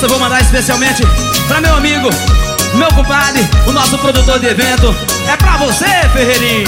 Essa eu vou mandar especialmente pra meu amigo, meu compadre, o nosso produtor de evento. É pra você, Ferreirinha.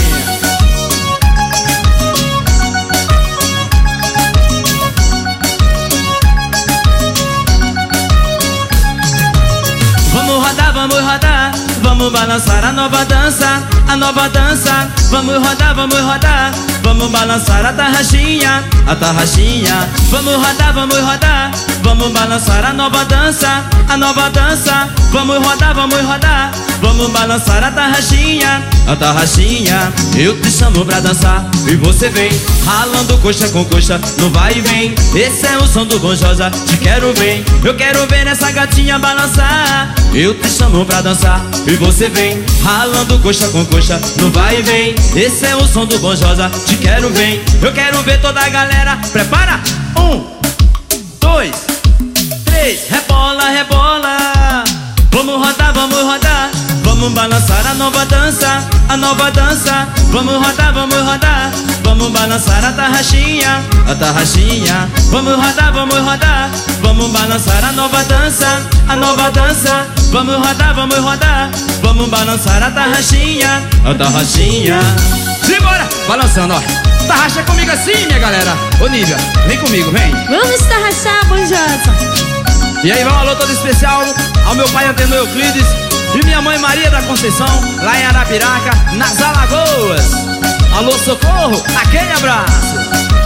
Vamos rodar, vamos rodar, vamos balançar a nova dança, a nova dança. Vamos rodar, vamos balançar a tarraxinha, a tarraxinha. Vamos rodar, vamos balançar a nova dança, a nova dança. Vamos rodar, vamos balançar a tarraxinha, a tarraxinha. Eu te chamo pra dançar e você vem, ralando coxa com coxa, no vai e vem. Esse é o som do Bom Josa, te quero bem. Eu quero ver essa gatinha balançar. Eu te chamo pra dançar e você vem, ralando coxa com coxa, no vai e vem. Esse é o som do Bom Josa, te quero bem. Eu quero ver toda a galera. Prepara! 1, 2, 3, rebola, rebola. Vamos rodar, vamos balançar a nova dança, a nova dança. Vamos rodar, vamos balançar a tarraxinha, a tarraxinha. Vamos rodar, vamos balançar a nova dança, a nova dança. Vamos rodar, vamos balançar a tarraxinha, a tarraxinha. Simbora! Balançando, ó. Tarraxa comigo assim, minha galera. Ô Nívia, vem comigo, vem. Vamos tarraxar, Bom Josa. E aí vai um alô todo especial ao meu pai Antenor Euclides e minha mãe Maria da Conceição, lá em Arapiraca, nas Alagoas. Alô, socorro, aquele abraço.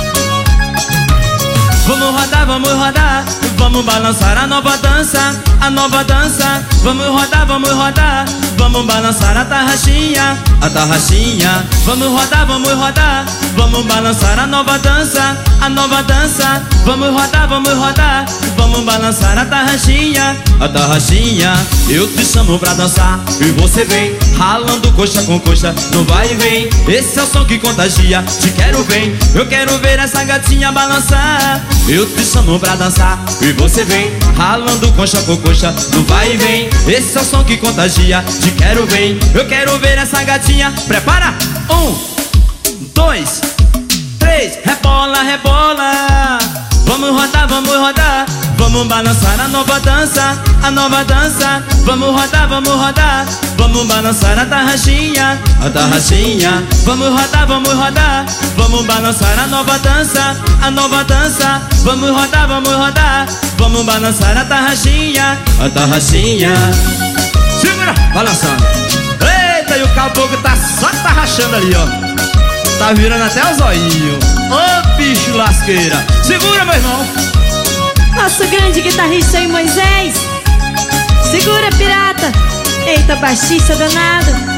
Vamos rodar, vamos balançar a nova dança, a nova dança. Vamos rodar, vamos balançar a tarraxinha, a tarraxinha. Vamos rodar, vamos balançar a nova dança, a nova dança. Vamos rodar, vamos balançar a tarraxinha, a tarraxinha. Eu te chamo pra dançar e você vem, ralando coxa com coxa, no vai e vem. Esse é o som que contagia, te quero bem. Eu quero ver essa gatinha balançar. Eu te chamo pra dançar e você vem, ralando coxa com coxa, no vai e vem. Esse é o som que contagia, te quero bem. Eu quero ver essa gatinha. Prepara! 1, 2, 3, rebola, rebola. Vamos rodar, vamos balançar a nova dança, a nova dança. Vamos rodar, vamos balançar a tarraxinha, a tarraxinha. Vamos rodar, vamos balançar a nova dança, a nova dança. Vamos rodar, vamos balançar a tarraxinha, a tarraxinha. Segura, balançando. Eita, e o caboclo tá só tarraxando ali, ó. Tá virando até os olhinhos. Ô, bicho lasqueira. Segura, meu irmão. Nosso grande guitarrista aí, Moisés. Segura, pirata. Eita, baixista danado.